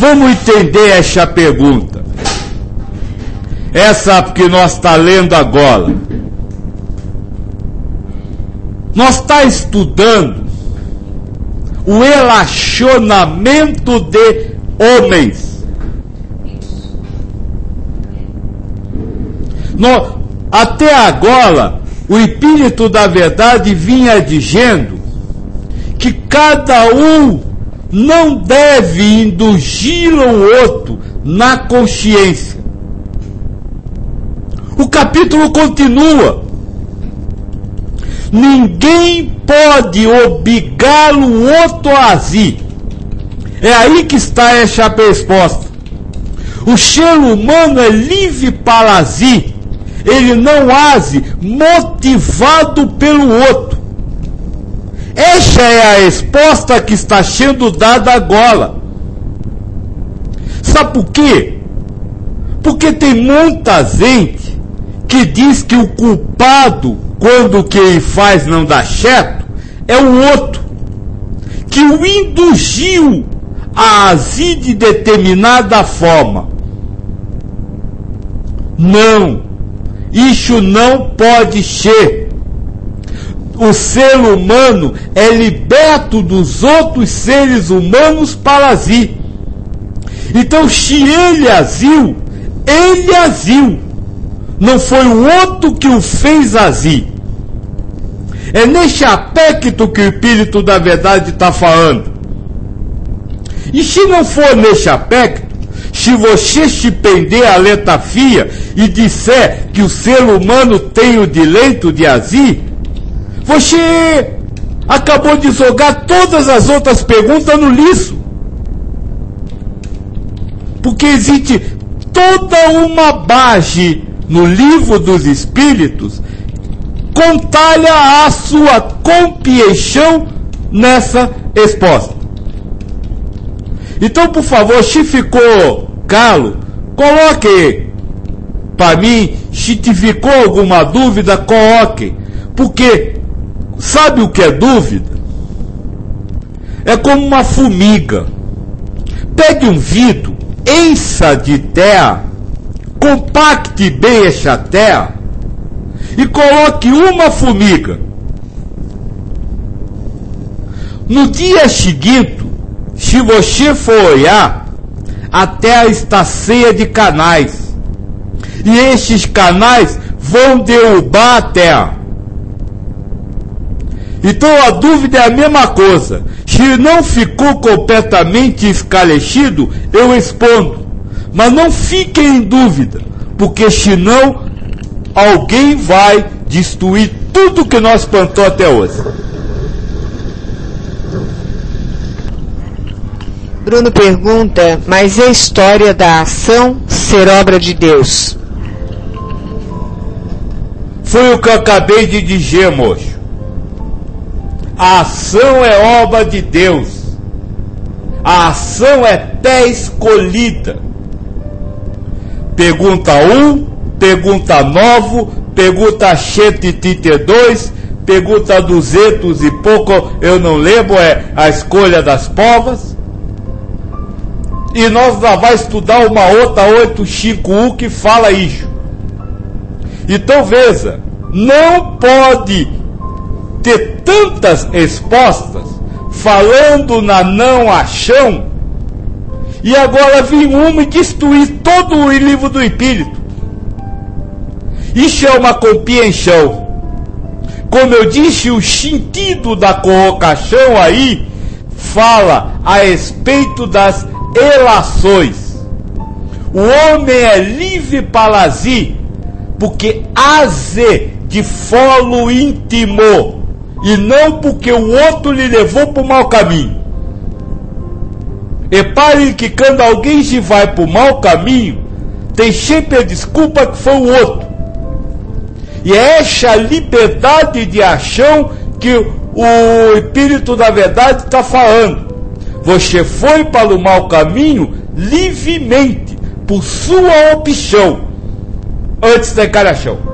Vamos entender essa pergunta. Essa que nós está lendo agora. Nós está estudando o relacionamento de homens. Até agora, o Espírito da Verdade vinha dizendo que cada um não deve indulgir o outro na consciência. O capítulo continua. Ninguém pode obrigar o outro a agir. É aí que está essa resposta. O ser humano é livre para agir. Ele não age motivado pelo outro. Essa é a resposta que está sendo dada agora. Sabe por quê? Porque tem muita gente que diz que o culpado, quando o que ele faz não dá certo, é o outro, que o induziu a agir de determinada forma. Não, isso não pode ser. O ser humano é liberto dos outros seres humanos para agir. Então, se ele agiu, ele agiu. Não foi o outro que o fez agir. É nesse aspecto que o Espírito da Verdade está falando. E se não for nesse aspecto, se você se prender à letra fria e disser que o ser humano tem o direito de agir, você acabou de jogar todas as outras perguntas no lixo. Porque existe toda uma base no livro dos Espíritos contalha a sua compreensão nessa resposta. Então, por favor, se ficou calo, coloque para mim. Se te ficou alguma dúvida, coloque. Porque sabe o que é dúvida? É como uma formiga. Pegue um vidro, encha de terra, compacte bem essa terra e coloque uma formiga. No dia seguinte, se você for olhar, a terra está cheia de canais. E esses canais vão derrubar a terra. Então a dúvida é a mesma coisa. Se não ficou completamente esclarecido, eu respondo. Mas não fiquem em dúvida, porque senão alguém vai destruir tudo que nós plantamos até hoje. Bruno pergunta, mas e a história da ação ser obra de Deus? Foi o que eu acabei de dizer, moço. A ação é obra de Deus. A ação é pré-escolhida. Pergunta 1, pergunta 9, pergunta 132, pergunta 200 e pouco, eu não lembro, é a escolha das provas. E nós já vamos estudar uma outra 851 que fala isso. Então veja, não pode ter tantas respostas falando na não ação e agora vir uma e destruir todo o livro do Espírito. Isso é uma compreensão. Como eu disse, o sentido da colocação aí fala a respeito das relações. O homem é livre para agir, porque age de foro íntimo, e não porque o outro lhe levou para o mau caminho. Repare que quando alguém se vai para o mau caminho, tem sempre a desculpa que foi o outro. E é essa liberdade de ação que o Espírito da Verdade está falando. Você foi para o mau caminho livremente, por sua opção, antes da encarnação.